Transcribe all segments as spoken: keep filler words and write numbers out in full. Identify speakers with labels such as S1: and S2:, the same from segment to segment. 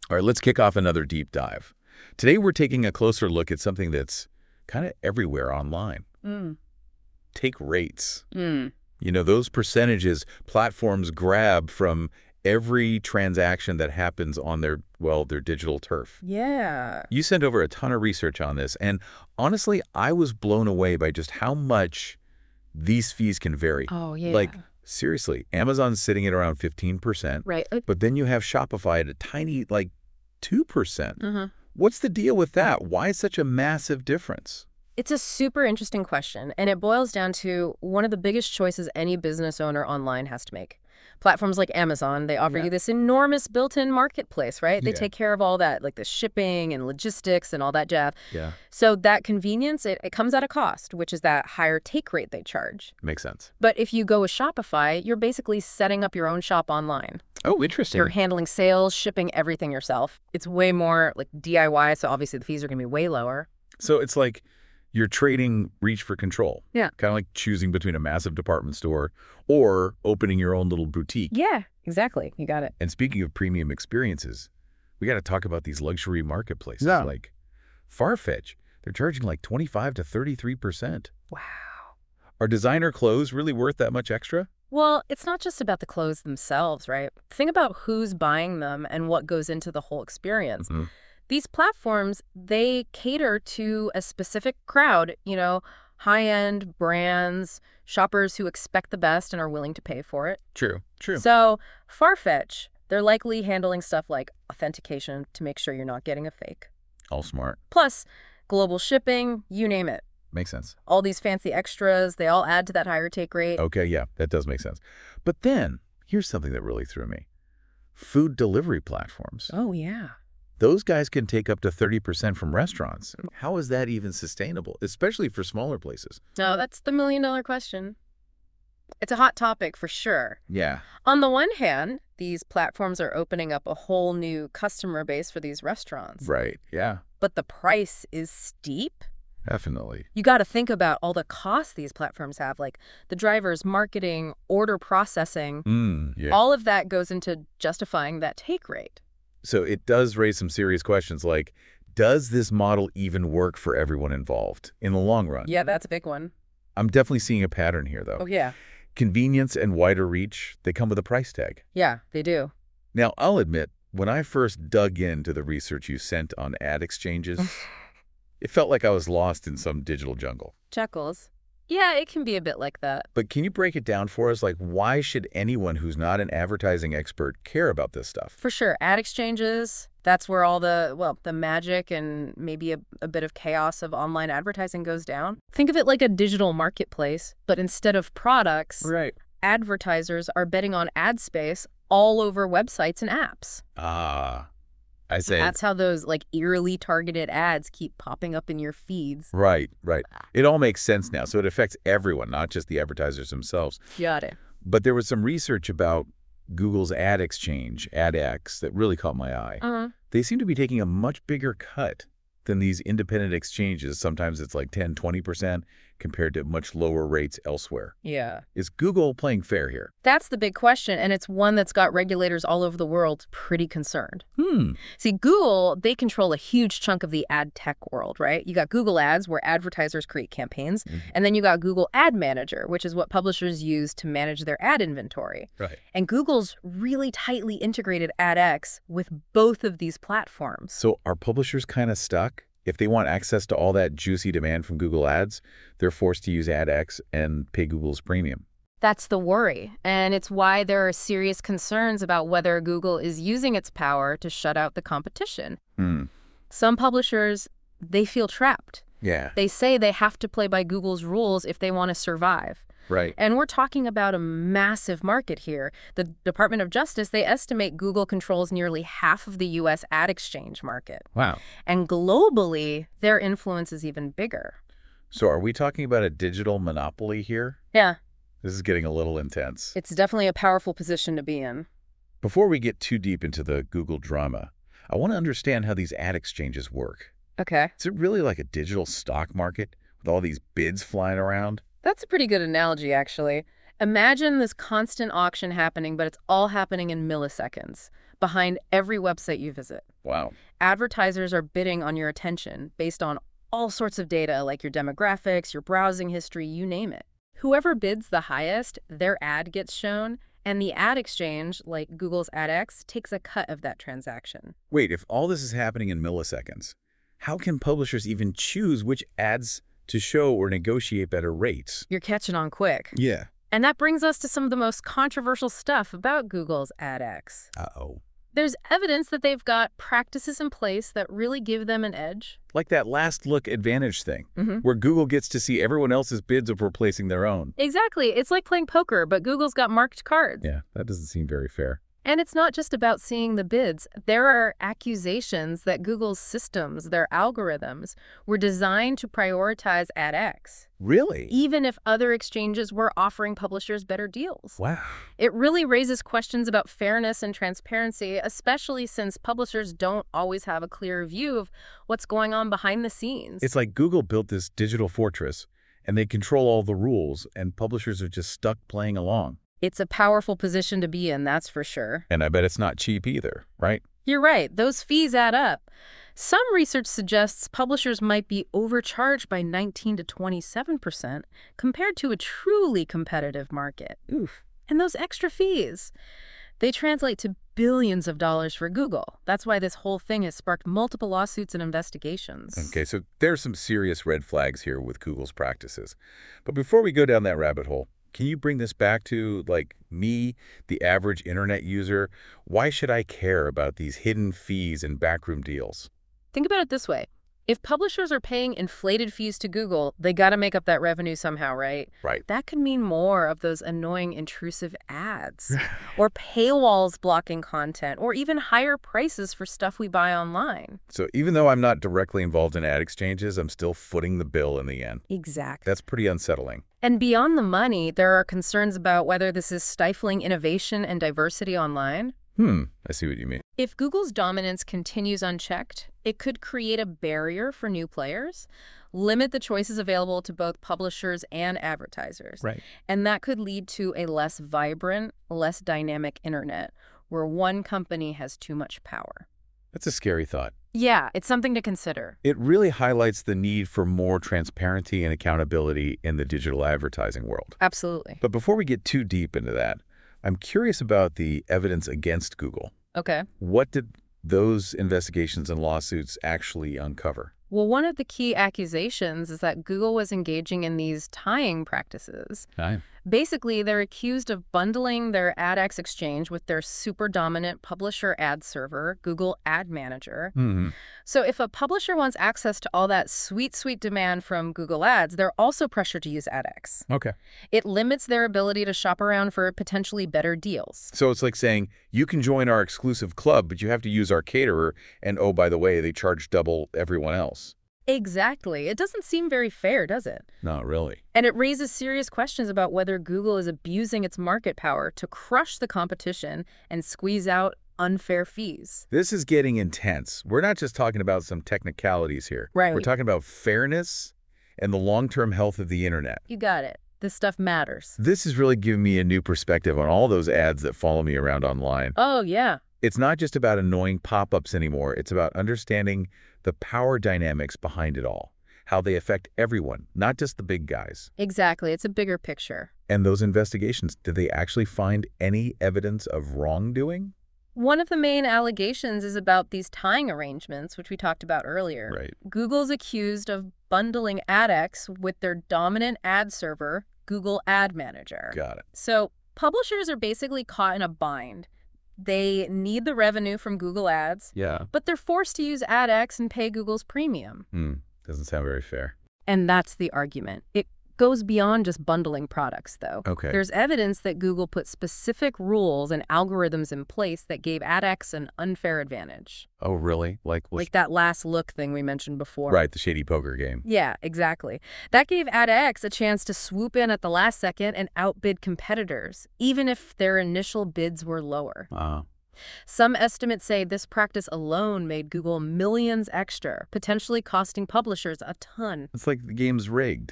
S1: All right, let's kick off another deep dive. Today, we're taking a closer look at something that's kind of everywhere online.
S2: Mm.
S1: Take rates.
S2: Mm.
S1: You know, those percentages platforms grab from every transaction that happens on their, well, their digital turf.
S2: Yeah.
S1: You sent over a ton of research on this, and honestly, I was blown away by just how much these fees can vary.
S2: Oh, yeah.
S1: Like, seriously, Amazon's sitting at around fifteen percent,
S2: Right.
S1: but then you have Shopify at a tiny, like, two percent.
S2: Mm-hmm.
S1: What's the deal with that? Why such a massive difference?
S2: It's a super interesting question, and it boils down to one of the biggest choices any business owner online has to make. Platforms like Amazon, they offer
S1: Yeah.
S2: you this enormous built-in marketplace, right? They
S1: Yeah.
S2: take care of all that, like the shipping and logistics and all that jazz.
S1: Yeah,
S2: So that convenience, it, it comes at a cost, which is that higher take rate they charge.
S1: makes sense.
S2: But if you go with Shopify, you're basically setting up your own shop online.
S1: Oh, interesting.
S2: You're handling sales, shipping everything yourself. It's way more like D I Y, so obviously the fees are going to be way lower.
S1: So it's like you're trading reach for control.
S2: Yeah.
S1: Kind of like choosing between a massive department store or opening your own little boutique.
S2: Yeah, exactly. You got it.
S1: And speaking of premium experiences, we got to talk about these luxury marketplaces
S3: Yeah.
S1: like Farfetch. They're charging like twenty-five to thirty-three percent.
S2: Wow.
S1: Are designer clothes really worth that much extra?
S2: Well, it's not just about the clothes themselves, right? Think about who's buying them and what goes into the whole experience.
S1: Mhm.
S2: These platforms, they cater to a specific crowd, you know, high-end brands, shoppers who expect the best and are willing to pay for it.
S1: True, true.
S2: So Farfetch, they're likely handling stuff like authentication to make sure you're not getting a fake.
S1: All smart.
S2: Plus, global shipping, you name it.
S1: Makes sense.
S2: All these fancy extras, they all add to that higher take rate.
S1: Okay, yeah, that does make sense. But then, here's something that really threw me. Food delivery platforms.
S2: Oh, yeah.
S1: Those guys can take up to thirty percent from restaurants. How is that even sustainable, especially for smaller places?
S2: No, that's the million dollar question. It's a hot topic for sure.
S1: Yeah.
S2: On the one hand, these platforms are opening up a whole new customer base for these restaurants.
S1: Right, yeah,
S2: But the price is steep.
S1: definitely.
S2: You got to think about all the costs these platforms have, like the drivers, marketing, order processing.
S1: Mm, yeah.
S2: All of that goes into justifying that take rate.
S1: So it does raise some serious questions like, does this model even work for everyone involved in the long run?
S2: Yeah, that's a big one.
S1: I'm definitely seeing a pattern here, though.
S2: Oh, yeah.
S1: Convenience and wider reach, they come with a price tag.
S2: Yeah, they do.
S1: Now, I'll admit, when I first dug into the research you sent on ad exchanges, it felt like I was lost in some digital jungle.
S2: Chuckles. Yeah, it can be a bit like that.
S1: But can you break it down for us? Like, why should anyone who's not an advertising expert care about this stuff?
S2: For sure. Ad exchanges, that's where all the, well, the magic and maybe a, a bit of chaos of online advertising goes down. Think of it like a digital marketplace, but instead of products,
S1: Right.
S2: advertisers are betting on ad space all over websites and apps.
S1: Ah, I say.
S2: That's how those like eerily targeted ads keep popping up in your feeds.
S1: Right, right. It all makes sense now. So it affects everyone, not just the advertisers themselves.
S2: Got it.
S1: But there was some research about Google's ad exchange, AdX, that really caught my eye.
S2: Uh-huh.
S1: They seem to be taking a much bigger cut than these independent exchanges. Sometimes it's like ten, twenty percent compared to much lower rates elsewhere.
S2: Yeah.
S1: Is Google playing fair here?
S2: That's the big question, and it's one that's got regulators all over the world pretty concerned.
S1: Hmm.
S2: See, Google, they control a huge chunk of the ad tech world, right? You got Google Ads, where advertisers create campaigns,
S1: Mhm.
S2: and then you got Google Ad Manager, which is what publishers use to manage their ad inventory.
S1: Right.
S2: And Google's really tightly integrated AdX with both of these platforms.
S1: So are publishers kind of stuck? If they want access to all that juicy demand from Google Ads, they're forced to use AdX and pay Google's premium.
S2: That's the worry, and it's why there are serious concerns about whether Google is using its power to shut out the competition.
S1: Hmm.
S2: Some publishers, they feel trapped.
S1: Yeah.
S2: They say they have to play by Google's rules if they want to survive.
S1: Right.
S2: And we're talking about a massive market here. The Department of Justice, they estimate Google controls nearly half of the U S ad exchange market.
S1: Wow.
S2: And globally, their influence is even bigger.
S1: So are we talking about a digital monopoly here?
S2: Yeah,
S1: This is getting a little intense.
S2: it's definitely a powerful position to be in.
S1: Before we get too deep into the Google drama, I want to understand how these ad exchanges work.
S2: Okay.
S1: Is it really like a digital stock market with all these bids flying around?
S2: That's a pretty good analogy, actually. Imagine this constant auction happening, but it's all happening in milliseconds behind every website you visit.
S1: Wow.
S2: Advertisers are bidding on your attention based on all sorts of data like your demographics, your browsing history, you name it. Whoever bids the highest, their ad gets shown, and the ad exchange, like Google's AdX, takes a cut of that transaction.
S1: Wait, if all this is happening in milliseconds, how can publishers even choose which ads to show or negotiate better rates?
S2: You're catching on quick.
S1: Yeah.
S2: And that brings us to some of the most controversial stuff about Google's AdX.
S1: Uh-oh.
S2: There's evidence that they've got practices in place that really give them an edge.
S1: Like that last look advantage thing,
S2: Mm-hmm.
S1: where Google gets to see everyone else's bids before placing their own.
S2: Exactly. It's like playing poker, but Google's got marked cards.
S1: Yeah, that doesn't seem very fair.
S2: And it's not just about seeing the bids. There are accusations that Google's systems, their algorithms, were designed to prioritize AdX,
S1: Really?
S2: even if other exchanges were offering publishers better deals.
S1: Wow.
S2: It really raises questions about fairness and transparency, especially since publishers don't always have a clear view of what's going on behind the scenes.
S1: It's like Google built this digital fortress, and they control all the rules, and publishers are just stuck playing along.
S2: It's a powerful position to be in, that's for sure.
S1: And I bet it's not cheap either, right?
S2: You're right. Those fees add up. Some research suggests publishers might be overcharged by nineteen to twenty-seven percent compared to a truly competitive market. Oof. And those extra fees, they translate to billions of dollars for Google. That's why this whole thing has sparked multiple lawsuits and investigations.
S1: Okay, so there's some serious red flags here with Google's practices. But before we go down that rabbit hole, can you bring this back to, like, me, the average internet user? Why should I care about these hidden fees and backroom deals?
S2: Think about it this way. If publishers are paying inflated fees to Google, they got to make up that revenue somehow, right?
S1: Right.
S2: That could mean more of those annoying, intrusive ads, or paywalls blocking content, or even higher prices for stuff we buy online.
S1: So even though I'm not directly involved in ad exchanges, I'm still footing the bill in the end.
S2: Exactly.
S1: That's pretty unsettling.
S2: And beyond the money, there are concerns about whether this is stifling innovation and diversity online.
S1: Hmm, I see what you mean.
S2: If Google's dominance continues unchecked, it could create a barrier for new players, limit the choices available to both publishers and advertisers.
S1: Right.
S2: And that could lead to a less vibrant, less dynamic internet where one company has too much power.
S1: That's a scary thought.
S2: Yeah, it's something to consider.
S1: It really highlights the need for more transparency and accountability in the digital advertising world.
S2: Absolutely.
S1: But before we get too deep into that, I'm curious about the evidence against Google.
S2: Okay.
S1: What did those investigations and lawsuits actually uncover?
S2: Well, one of the key accusations is that Google was engaging in these tying practices.
S1: Hi.
S2: Basically, they're accused of bundling their AdX exchange with their super dominant publisher ad server, Google Ad Manager.
S1: Mm-hmm.
S2: So if a publisher wants access to all that sweet, sweet demand from Google Ads, they're also pressured to use AdX.
S1: Okay.
S2: It limits their ability to shop around for potentially better deals.
S1: So it's like saying, you can join our exclusive club, but you have to use our caterer, and oh, by the way, they charge double everyone else.
S2: Exactly. It doesn't seem very fair, does it?
S1: Not really.
S2: And it raises serious questions about whether Google is abusing its market power to crush the competition and squeeze out unfair fees.
S1: This is getting intense. We're not just talking about some technicalities here.
S2: Right.
S1: We're talking about fairness and the long-term health of the internet.
S2: You got it. This stuff matters.
S1: This has really given me a new perspective on all those ads that follow me around online.
S2: Oh, yeah.
S1: It's not just about annoying pop-ups anymore. It's about understanding the power dynamics behind it all, how they affect everyone, not just the big guys.
S2: Exactly. It's a bigger picture.
S1: And those investigations, did they actually find any evidence of wrongdoing?
S2: One of the main allegations is about these tying arrangements, which we talked about earlier.
S1: Right.
S2: Google's accused of bundling AdX with their dominant ad server, Google Ad Manager.
S1: Got it.
S2: So publishers are basically caught in a bind. They need the revenue from Google Ads,
S1: Yeah.
S2: but they're forced to use AdX and pay Google's premium.
S1: Hmm. Doesn't sound very fair.
S2: And that's the argument. It goes beyond just bundling products, though.
S1: Okay.
S2: There's evidence that Google put specific rules and algorithms in place that gave AdX an unfair advantage.
S1: Oh, really? Like, was
S2: Like that last look thing we mentioned before.
S1: right, the shady poker game.
S2: Yeah, exactly. That gave AdX a chance to swoop in at the last second and outbid competitors, even if their initial bids were lower.
S1: Ah.
S2: Some estimates say this practice alone made Google millions extra, potentially costing publishers a ton.
S1: It's like the game's rigged.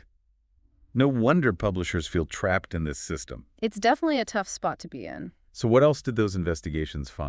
S1: No wonder publishers feel trapped in this system.
S2: It's definitely a tough spot to be in.
S1: So what else did those investigations find?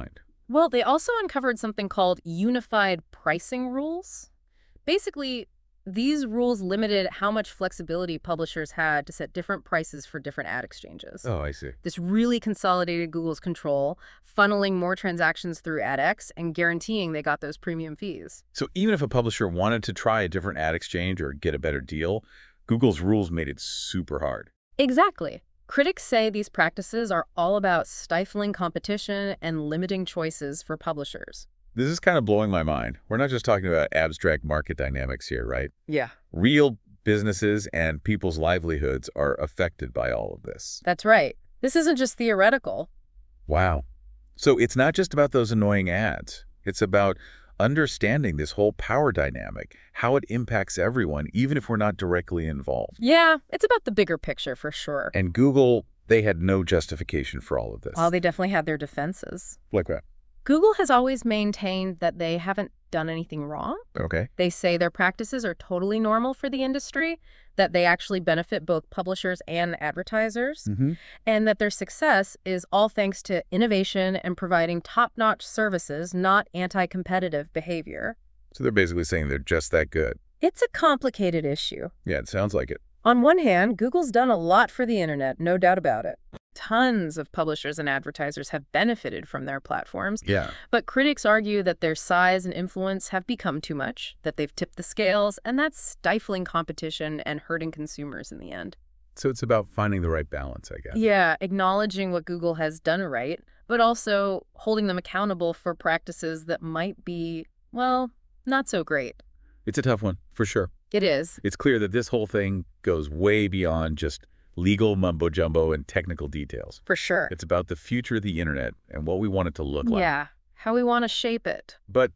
S2: Well, they also uncovered something called unified pricing rules. Basically, these rules limited how much flexibility publishers had to set different prices for different ad exchanges.
S1: Oh, I see.
S2: This really consolidated Google's control, funneling more transactions through AdX and guaranteeing they got those premium fees.
S1: So even if a publisher wanted to try a different ad exchange or get a better deal, Google's rules made it super hard.
S2: Exactly. Critics say these practices are all about stifling competition and limiting choices for publishers.
S1: This is kind of blowing my mind. We're not just talking about abstract market dynamics here, right?
S2: Yeah.
S1: Real businesses and people's livelihoods are affected by all of this.
S2: That's right. This isn't just theoretical.
S1: Wow. So it's not just about those annoying ads. It's about understanding this whole power dynamic, how it impacts everyone, even if we're not directly involved.
S2: Yeah, it's about the bigger picture for sure.
S1: And Google, they had no justification for all of this.
S2: While they definitely had their defenses.
S1: Like that.
S2: Google has always maintained that they haven't done anything wrong.
S1: Okay.
S2: They say their practices are totally normal for the industry, that they actually benefit both publishers and advertisers,
S1: Mm-hmm.
S2: and that their success is all thanks to innovation and providing top-notch services, not anti-competitive behavior.
S1: So they're basically saying they're just that good.
S2: It's a complicated issue.
S1: Yeah, it sounds like it.
S2: On one hand, Google's done a lot for the internet, no doubt about it. Tons of publishers and advertisers have benefited from their platforms,
S1: Yeah.
S2: but critics argue that their size and influence have become too much, that they've tipped the scales, and that's stifling competition and hurting consumers in the end.
S1: So it's about finding the right balance, I guess.
S2: Yeah, acknowledging what Google has done right, but also holding them accountable for practices that might be, well, not so great.
S1: It's a tough one, for sure.
S2: It is.
S1: It's clear that this whole thing goes way beyond just legal mumbo-jumbo and technical details.
S2: For sure.
S1: It's about the future of the internet and what we want it to look like.
S2: Yeah, how we want to shape it.
S1: But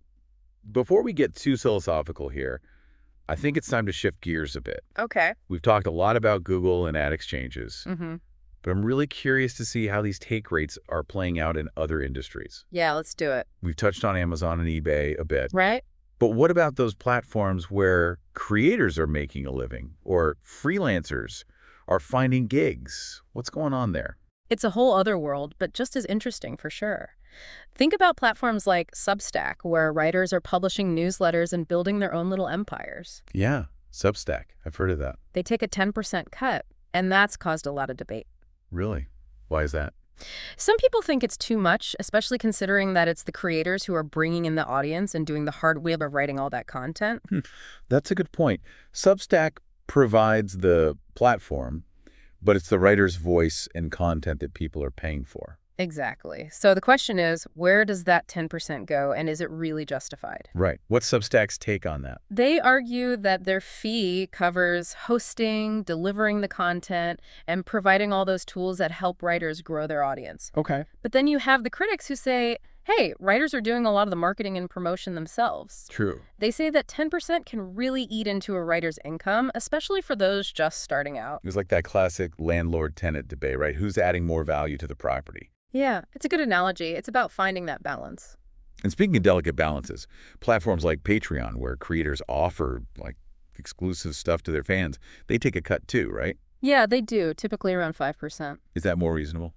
S1: before we get too philosophical here, I think it's time to shift gears a bit.
S2: Okay.
S1: We've talked a lot about Google and ad exchanges,
S2: Mm-hmm.
S1: but I'm really curious to see how these take rates are playing out in other industries.
S2: Yeah, let's do it.
S1: We've touched on Amazon and eBay a bit,
S2: Right?
S1: but what about those platforms where creators are making a living or freelancers are finding gigs? What's going on there?
S2: It's a whole other world, but just as interesting for sure. Think about platforms like Substack, where writers are publishing newsletters and building their own little empires.
S1: Yeah, Substack. I've heard of that.
S2: They take a ten percent cut, and that's caused a lot of debate.
S1: Really? Why is that?
S2: Some people think it's too much, especially considering that it's the creators who are bringing in the audience and doing the hard work of writing all that content.
S1: That's a good point. Substack provides the platform, but it's the writer's voice and content that people are paying for.
S2: Exactly. So the question is, where does that ten percent go, and is it really justified?
S1: Right. What's Substack's take on that?
S2: They argue that their fee covers hosting, delivering the content, and providing all those tools that help writers grow their audience.
S1: Okay.
S2: But then you have the critics who say, hey, writers are doing a lot of the marketing and promotion themselves.
S1: True.
S2: They say that ten percent can really eat into a writer's income, especially for those just starting out.
S1: It was like that classic landlord-tenant debate, right? Who's adding more value to the property?
S2: Yeah, it's a good analogy. It's about finding that balance.
S1: And speaking of delicate balances, platforms like Patreon, where creators offer like exclusive stuff to their fans, they take a cut too, right?
S2: Yeah, they do, typically around five percent.
S1: Is that more reasonable?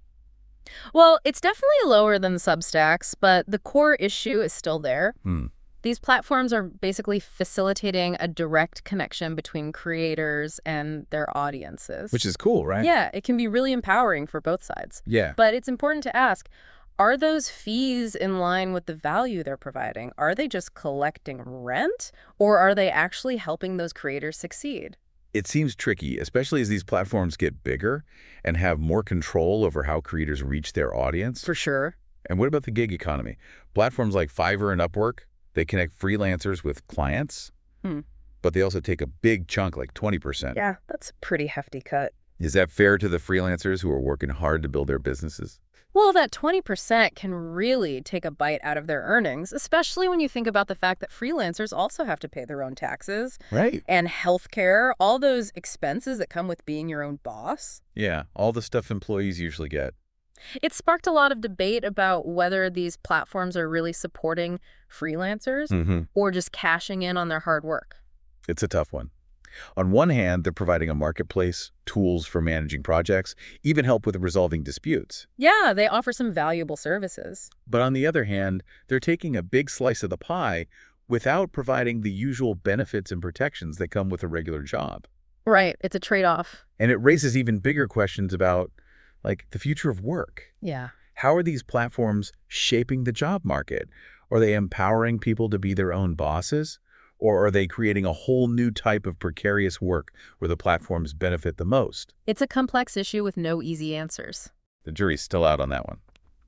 S2: Well, it's definitely lower than Substacks, but the core issue is still there.
S1: Hmm.
S2: These platforms are basically facilitating a direct connection between creators and their audiences.
S1: Which is cool, right?
S2: Yeah, it can be really empowering for both sides.
S1: Yeah.
S2: But it's important to ask, are those fees in line with the value they're providing? Are they just collecting rent, or are they actually helping those creators succeed?
S1: It seems tricky, especially as these platforms get bigger and have more control over how creators reach their audience.
S2: For sure.
S1: And what about the gig economy? Platforms like Fiverr and Upwork, they connect freelancers with clients,
S2: Hmm.
S1: but they also take a big chunk, like twenty percent.
S2: Yeah, that's a pretty hefty cut.
S1: Is that fair to the freelancers who are working hard to build their businesses?
S2: Well, that twenty percent can really take a bite out of their earnings, especially when you think about the fact that freelancers also have to pay their own taxes
S1: Right.
S2: and healthcare, all those expenses that come with being your own boss.
S1: Yeah, all the stuff employees usually get.
S2: It sparked a lot of debate about whether these platforms are really supporting freelancers
S1: Mm-hmm.
S2: or just cashing in on their hard work.
S1: It's a tough one. On one hand, they're providing a marketplace, tools for managing projects, even help with resolving disputes.
S2: Yeah, they offer some valuable services.
S1: But on the other hand, they're taking a big slice of the pie without providing the usual benefits and protections that come with a regular job.
S2: Right, it's a trade-off.
S1: And it raises even bigger questions about, like, the future of work.
S2: Yeah.
S1: How are these platforms shaping the job market? Are they empowering people to be their own bosses? Or are they creating a whole new type of precarious work where the platforms benefit the most?
S2: It's a complex issue with no easy answers.
S1: The jury's still out on that one.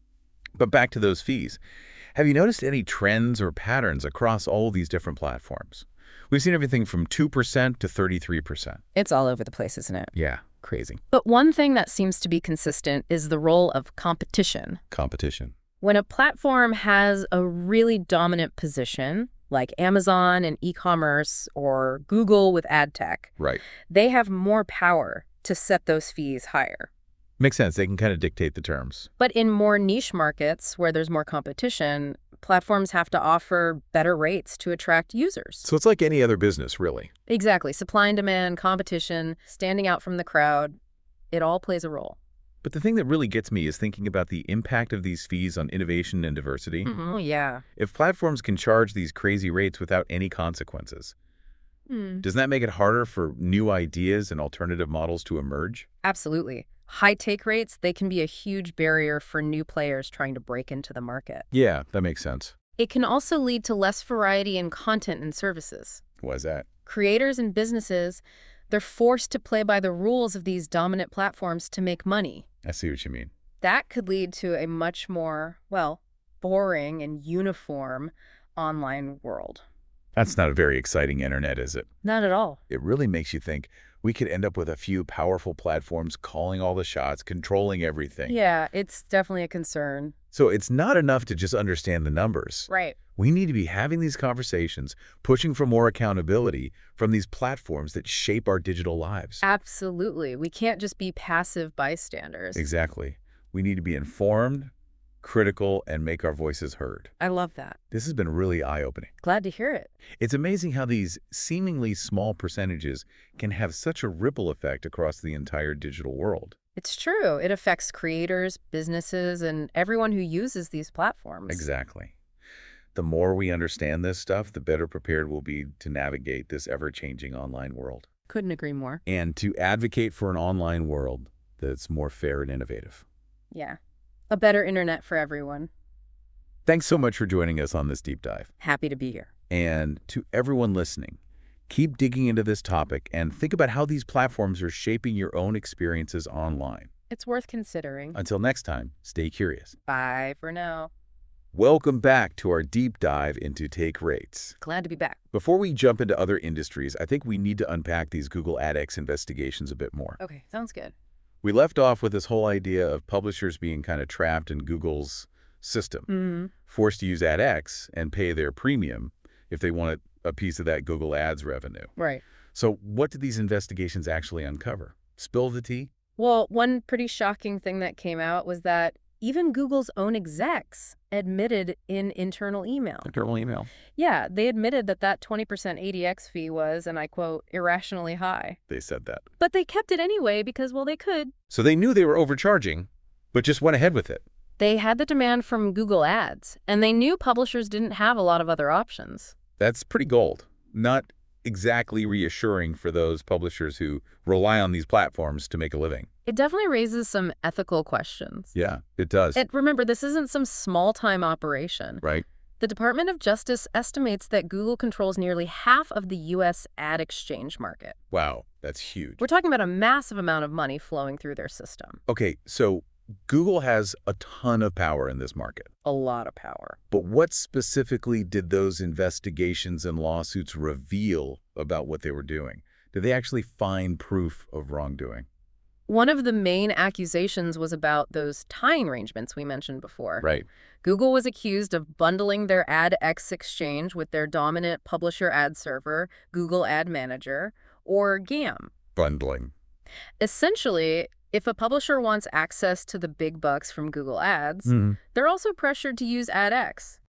S1: But back to those fees. Have you noticed any trends or patterns across all of these different platforms? We've seen everything from two percent to thirty-three percent.
S2: It's all over the place, isn't it?
S1: Yeah, crazy.
S2: But one thing that seems to be consistent is the role of competition.
S1: Competition.
S2: When a platform has a really dominant position, like Amazon in e-commerce or Google with ad tech,
S1: Right.
S2: they have more power to set those fees higher.
S1: Makes sense. They can kind of dictate the terms.
S2: But in more niche markets where there's more competition, platforms have to offer better rates to attract users.
S1: So it's like any other business, really.
S2: Exactly. Supply and demand, competition, standing out from the crowd, it all plays a role.
S1: But the thing that really gets me is thinking about the impact of these fees on innovation and diversity.
S2: Mm-hmm. Yeah.
S1: If platforms can charge these crazy rates without any consequences,
S2: Mm.
S1: doesn't that make it harder for new ideas and alternative models to emerge?
S2: Absolutely. High take rates, they can be a huge barrier for new players trying to break into the market.
S1: Yeah, that makes sense.
S2: It can also lead to less variety in content and services.
S1: Why's that?
S2: Creators and businesses, they're forced to play by the rules of these dominant platforms to make money.
S1: I see what you mean.
S2: That could lead to a much more, well, boring and uniform online world.
S1: That's not a very exciting internet, is it?
S2: Not at all.
S1: It really makes you think we could end up with a few powerful platforms calling all the shots, controlling everything.
S2: Yeah, it's definitely a concern.
S1: So it's not enough to just understand the numbers.
S2: Right.
S1: We need to be having these conversations, pushing for more accountability from these platforms that shape our digital lives.
S2: Absolutely. We can't just be passive bystanders.
S1: Exactly. We need to be informed, critical, and make our voices heard.
S2: I love that.
S1: This has been really eye-opening.
S2: Glad to hear it.
S1: It's amazing how these seemingly small percentages can have such a ripple effect across the entire digital world.
S2: It's true. It affects creators, businesses, and everyone who uses these platforms.
S1: Exactly. The more we understand this stuff, the better prepared we'll be to navigate this ever-changing online world.
S2: Couldn't agree more.
S1: And to advocate for an online world that's more fair and innovative.
S2: Yeah. A better internet for everyone.
S1: Thanks so much for joining us on this deep dive.
S2: Happy to be here.
S1: And to everyone listening, keep digging into this topic and think about how these platforms are shaping your own experiences online.
S2: It's worth considering.
S1: Until next time, stay curious.
S2: Bye for now.
S1: Welcome back to our deep dive into take rates.
S2: Glad to be back.
S1: Before we jump into other industries, I think we need to unpack these Google AdX investigations a bit more.
S2: Okay, sounds good.
S1: We left off with this whole idea of publishers being kind of trapped in Google's system,
S2: Mm-hmm.
S1: forced to use AdX and pay their premium if they wanted a piece of that Google Ads revenue.
S2: Right.
S1: So what did these investigations actually uncover? Spill the tea?
S2: Well, one pretty shocking thing that came out was that even Google's own execs admitted in internal email.
S1: Internal email.
S2: Yeah, they admitted that that twenty percent A D X fee was, and I quote, irrationally high.
S1: They said that.
S2: But they kept it anyway because, well, they could.
S1: So they knew they were overcharging, but just went ahead with it.
S2: They had the demand from Google Ads, and they knew publishers didn't have a lot of other options.
S1: That's pretty gold. Not exactly reassuring for those publishers who rely on these platforms to make a living.
S2: It definitely raises some ethical questions.
S1: Yeah, it does.
S2: And remember, this isn't some small-time operation.
S1: Right?
S2: The Department of Justice estimates that Google controls nearly half of the U S ad exchange market.
S1: Wow, that's huge.
S2: We're talking about a massive amount of money flowing through their system.
S1: Okay, so Google has a ton of power in this market.
S2: A lot of power.
S1: But what specifically did those investigations and lawsuits reveal about what they were doing? Did they actually find proof of wrongdoing?
S2: One of the main accusations was about those tying arrangements we mentioned before.
S1: Right.
S2: Google was accused of bundling their AdX exchange with their dominant publisher ad server, Google Ad Manager, or GAM.
S1: Bundling.
S2: Essentially, if a publisher wants access to the big bucks from Google Ads,
S1: Mm.
S2: they're also pressured to use AdX.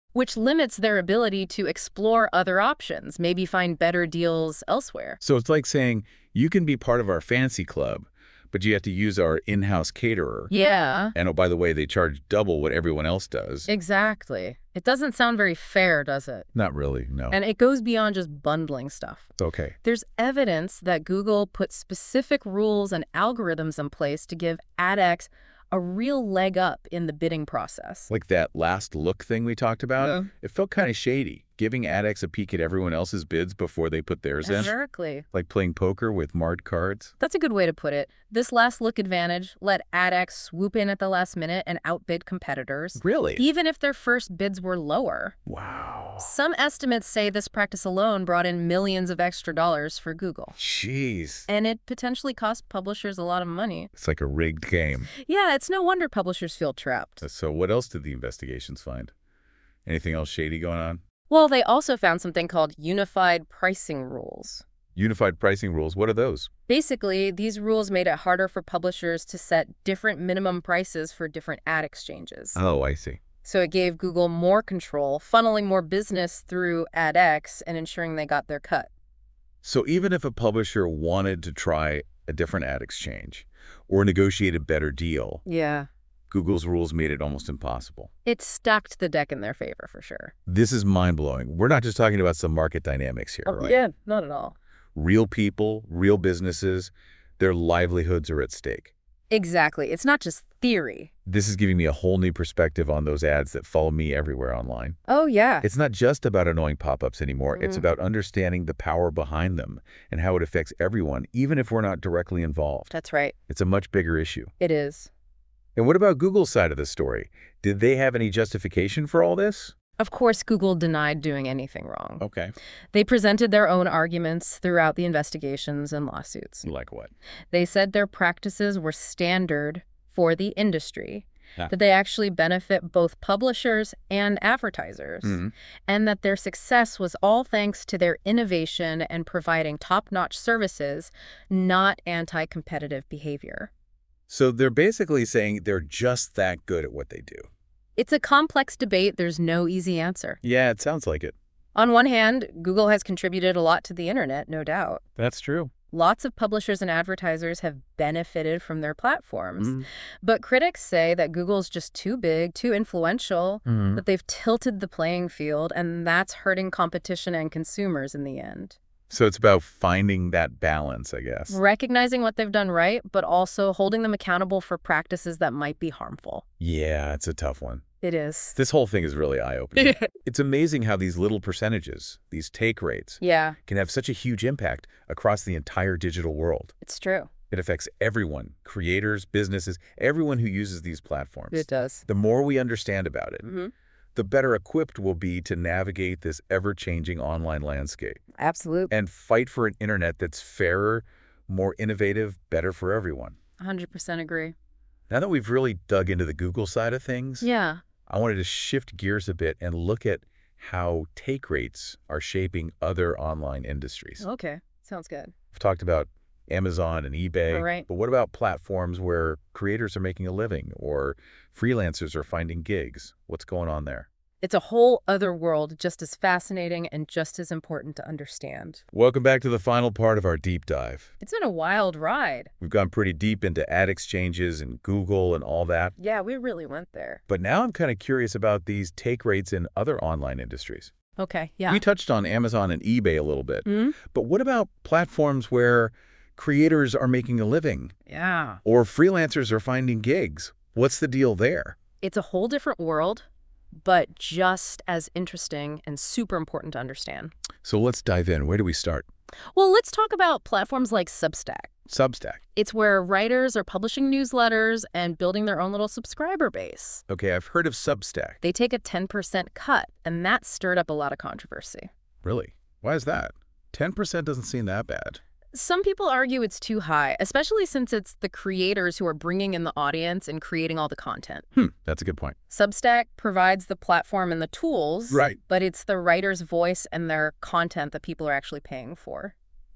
S2: which limits their ability to explore other options, maybe find better deals elsewhere.
S1: So it's like saying, you can be part of our fancy club, but you have to use our in-house caterer.
S2: Yeah.
S1: And oh, by the way, they charge double what everyone else does.
S2: Exactly. It doesn't sound very fair, does it?
S1: Not really, no.
S2: And it goes beyond just bundling stuff.
S1: Okay.
S2: There's evidence that Google put specific rules and algorithms in place to give AdX a real leg up in the bidding process.
S1: Like that last look thing we talked about?
S2: Yeah.
S1: It felt kind of shady, giving AdX a peek at everyone else's bids before they put theirs in.
S2: Exactly.
S1: Like playing poker with marked cards.
S2: That's a good way to put it. This last look advantage let AdX swoop in at the last minute and outbid competitors,
S1: Really?
S2: even if their first bids were lower.
S1: Wow.
S2: Some estimates say this practice alone brought in millions of extra dollars for Google.
S1: Jeez.
S2: And it potentially cost publishers a lot of money.
S1: It's like a rigged game.
S2: Yeah, it's no wonder publishers feel trapped.
S1: So what else did the investigations find? Anything else shady going on?
S2: Well, they also found something called unified pricing rules.
S1: Unified pricing rules, what are those?
S2: Basically, these rules made it harder for publishers to set different minimum prices for different ad exchanges.
S1: Oh, I see.
S2: So it gave Google more control, funneling more business through AdX and ensuring they got their cut.
S1: So even if a publisher wanted to try a different ad exchange or negotiate a better deal,
S2: Yeah.
S1: Google's rules made it almost impossible.
S2: It stacked the deck in their favor, for sure.
S1: This is mind-blowing. We're not just talking about some market dynamics here, right?
S2: Yeah, not at all.
S1: Real people, real businesses, their livelihoods are at stake.
S2: Exactly. It's not just theory.
S1: This is giving me a whole new perspective on those ads that follow me everywhere online.
S2: Oh, yeah.
S1: It's not just about annoying pop-ups anymore. It's
S2: Mhm.
S1: about understanding the power behind them and how it affects everyone, even if we're not directly involved.
S2: That's right.
S1: It's a much bigger issue.
S2: It is.
S1: And what about Google's side of the story? Did they have any justification for all this?
S2: Of course, Google denied doing anything wrong.
S1: Okay.
S2: They presented their own arguments throughout the investigations and lawsuits.
S1: Like what?
S2: They said their practices were standard for the industry,
S1: Yeah.
S2: that they actually benefit both publishers and advertisers,
S1: Mhm.
S2: and that their success was all thanks to their innovation and providing top-notch services, not anti-competitive behavior.
S1: So they're basically saying they're just that good at what they do.
S2: It's a complex debate. There's no easy answer.
S1: Yeah, it sounds like it.
S2: On one hand, Google has contributed a lot to the internet, no doubt.
S1: That's true.
S2: Lots of publishers and advertisers have benefited from their platforms.
S1: Mhm.
S2: But critics say that Google's just too big, too influential,
S1: Mhm.
S2: that they've tilted the playing field, and that's hurting competition and consumers in the end.
S1: So it's about finding that balance, I guess.
S2: Recognizing what they've done right, but also holding them accountable for practices that might be harmful.
S1: Yeah, it's a tough one.
S2: It is.
S1: This whole thing is really eye-opening. It's amazing how these little percentages, these take rates,
S2: Yeah,
S1: can have such a huge impact across the entire digital world.
S2: it's true.
S1: It affects everyone, creators, businesses, everyone who uses these platforms.
S2: It does.
S1: The more we understand about it,
S2: Mm-hmm.
S1: the better equipped we'll be to navigate this ever-changing online landscape
S2: Absolutely.
S1: and fight for an internet that's fairer, more innovative, better for everyone.
S2: one hundred percent agree.
S1: Now that we've really dug into the Google side of things,
S2: Yeah.
S1: I wanted to shift gears a bit and look at how take rates are shaping other online industries.
S2: Okay. Sounds good.
S1: We've talked about Amazon and eBay,
S2: All right.
S1: but what about platforms where creators are making a living or freelancers are finding gigs? What's going on there?
S2: It's a whole other world, just as fascinating and just as important to understand.
S1: Welcome back to the final part of our deep dive.
S2: It's been a wild ride.
S1: We've gone pretty deep into ad exchanges and Google and all that,
S2: Yeah, we really went there.
S1: but now I'm kind of curious about these take rates in other online industries.
S2: Okay, yeah.
S1: We touched on Amazon and eBay a little bit,
S2: Mhm.
S1: but what about platforms where creators are making a living
S2: Yeah.
S1: or freelancers are finding gigs? What's the deal there?
S2: It's a whole different world, but just as interesting and super important to understand.
S1: So let's dive in. Where do we start?
S2: Well, let's talk about platforms like Substack.
S1: Substack.
S2: It's where writers are publishing newsletters and building their own little subscriber base.
S1: Okay, I've heard of Substack.
S2: They take a ten percent cut, and that stirred up a lot of controversy.
S1: Really? Why is that? ten percent doesn't seem that bad.
S2: Some people argue it's too high, especially since it's the creators who are bringing in the audience and creating all the content.
S1: Hmm, that's a good point.
S2: Substack provides the platform and the tools,
S1: Right.
S2: but it's the writer's voice and their content that people are actually paying for.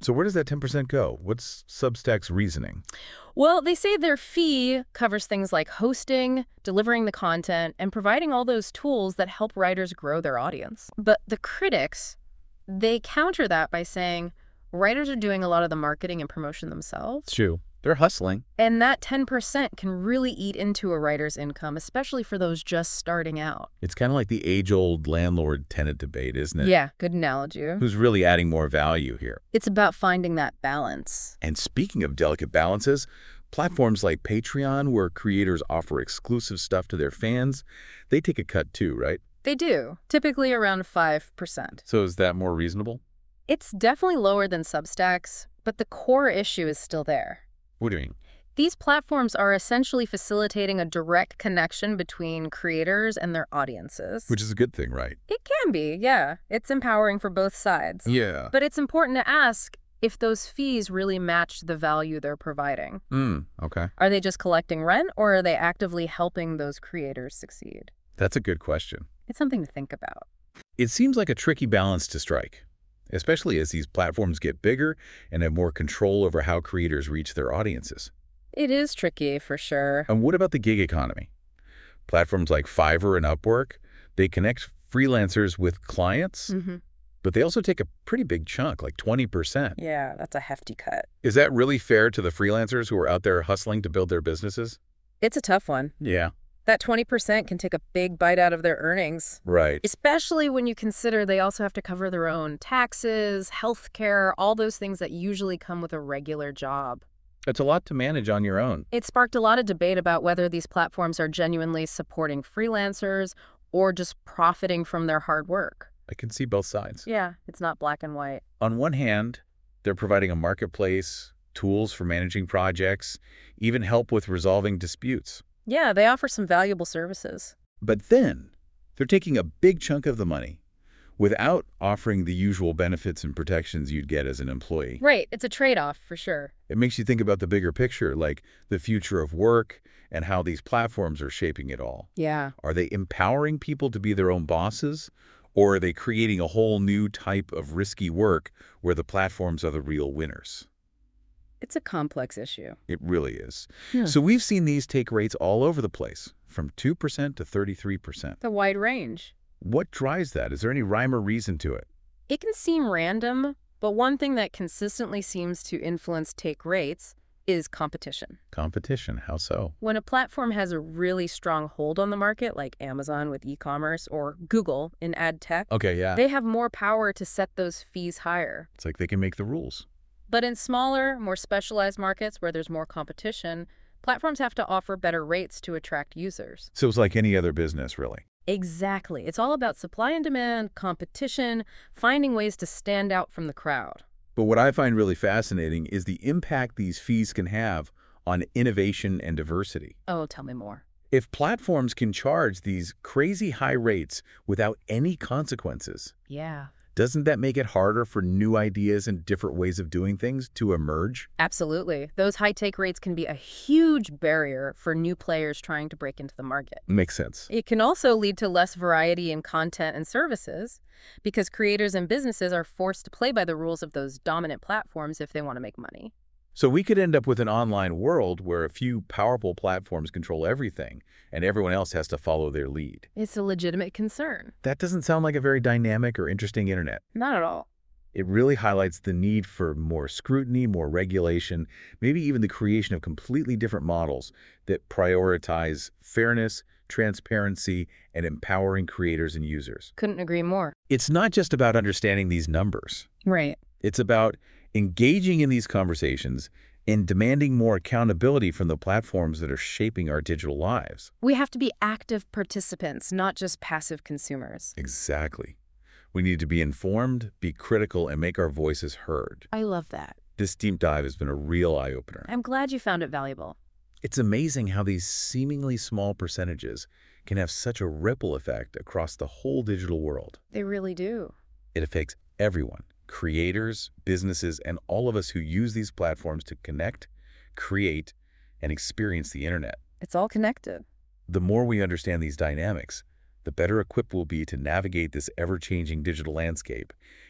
S1: So where does that ten percent go? What's Substack's reasoning?
S2: Well, they say their fee covers things like hosting, delivering the content, and providing all those tools that help writers grow their audience. But the critics, they counter that by saying writers are doing a lot of the marketing and promotion themselves.
S1: True. They're hustling.
S2: And that ten percent can really eat into a writer's income, especially for those just starting out.
S1: It's kind of like the age-old landlord-tenant debate, isn't it?
S2: Yeah, good analogy.
S1: Who's really adding more value here?
S2: It's about finding that balance.
S1: And speaking of delicate balances, platforms like Patreon, where creators offer exclusive stuff to their fans, they take a cut too, right?
S2: They do, typically around five percent.
S1: So is that more reasonable?
S2: It's definitely lower than Substack's, but the core issue is still there.
S1: What do you mean?
S2: These platforms are essentially facilitating a direct connection between creators and their audiences.
S1: Which is a good thing, right?
S2: It can be, yeah. It's empowering for both sides.
S1: Yeah.
S2: But it's important to ask if those fees really match the value they're providing.
S1: Hmm, okay.
S2: Are they just collecting rent, or are they actively helping those creators succeed?
S1: That's a good question.
S2: It's something to think about.
S1: It seems like a tricky balance to strike, especially as these platforms get bigger and have more control over how creators reach their audiences.
S2: It is tricky, for sure.
S1: And what about the gig economy? Platforms like Fiverr and Upwork, they connect freelancers with clients,
S2: Mm-hmm.
S1: but they also take a pretty big chunk, like twenty percent.
S2: Yeah, that's a hefty cut.
S1: Is that really fair to the freelancers who are out there hustling to build their businesses?
S2: It's a tough one.
S1: Yeah.
S2: That twenty percent can take a big bite out of their earnings.
S1: Right.
S2: Especially when you consider they also have to cover their own taxes, health care, all those things that usually come with a regular job.
S1: It's a lot to manage on your own.
S2: It sparked a lot of debate about whether these platforms are genuinely supporting freelancers or just profiting from their hard work.
S1: I can see both sides.
S2: Yeah, it's not black and white.
S1: On one hand, they're providing a marketplace, tools for managing projects, even help with resolving disputes.
S2: Yeah, they offer some valuable services.
S1: But then, they're taking a big chunk of the money without offering the usual benefits and protections you'd get as an employee.
S2: Right, it's a trade-off for sure.
S1: It makes you think about the bigger picture, like the future of work and how these platforms are shaping it all.
S2: Yeah.
S1: Are they empowering people to be their own bosses, or are they creating a whole new type of risky work where the platforms are the real winners?
S2: It's a complex issue.
S1: It really is.
S2: Yeah.
S1: So we've seen these take rates all over the place, from two percent to thirty-three percent.
S2: The wide range.
S1: What drives that? Is there any rhyme or reason to it?
S2: It can seem random, but one thing that consistently seems to influence take rates is competition.
S1: Competition, how so?
S2: When a platform has a really strong hold on the market, like Amazon with e-commerce or Google in ad tech,
S1: Okay, yeah.
S2: they have more power to set those fees higher.
S1: It's like they can make the rules.
S2: But in smaller, more specialized markets where there's more competition, platforms have to offer better rates to attract users.
S1: So it's like any other business, really.
S2: Exactly. It's all about supply and demand, competition, finding ways to stand out from the crowd.
S1: But what I find really fascinating is the impact these fees can have on innovation and diversity.
S2: Oh, tell me more.
S1: If platforms can charge these crazy high rates without any consequences,
S2: Yeah.
S1: doesn't that make it harder for new ideas and different ways of doing things to emerge?
S2: Absolutely. Those high take rates can be a huge barrier for new players trying to break into the market.
S1: Makes sense.
S2: It can also lead to less variety in content and services because creators and businesses are forced to play by the rules of those dominant platforms if they want to make money.
S1: So we could end up with an online world where a few powerful platforms control everything and everyone else has to follow their lead.
S2: It's a legitimate concern.
S1: That doesn't sound like a very dynamic or interesting internet.
S2: Not at all.
S1: It really highlights the need for more scrutiny, more regulation, maybe even the creation of completely different models that prioritize fairness, transparency, and empowering creators and users.
S2: Couldn't agree more.
S1: It's not just about understanding these numbers.
S2: Right.
S1: It's about engaging in these conversations and demanding more accountability from the platforms that are shaping our digital lives.
S2: We have to be active participants, not just passive consumers.
S1: Exactly. We need to be informed, be critical, and make our voices heard.
S2: I love that.
S1: This deep dive has been a real eye-opener.
S2: I'm glad you found it valuable.
S1: It's amazing how these seemingly small percentages can have such a ripple effect across the whole digital world.
S2: They really do.
S1: It affects everyone, creators, businesses, and all of us who use these platforms to connect, create, and experience the internet.
S2: It's all connected.
S1: The more we understand these dynamics, the better equipped we'll be to navigate this ever-changing digital landscape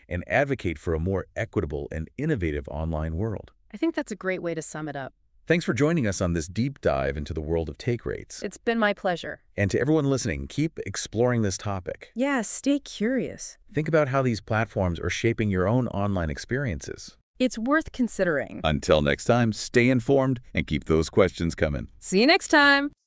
S1: and advocate for a more equitable and innovative online world.
S2: I think that's a great way to sum it up.
S1: Thanks for joining us on this deep dive into the world of take rates.
S2: It's been my pleasure.
S1: And to everyone listening, keep exploring this topic.
S2: Yeah, stay curious.
S1: Think about how these platforms are shaping your own online experiences.
S2: It's worth considering.
S1: Until next time, stay informed and keep those questions coming.
S2: See you next time.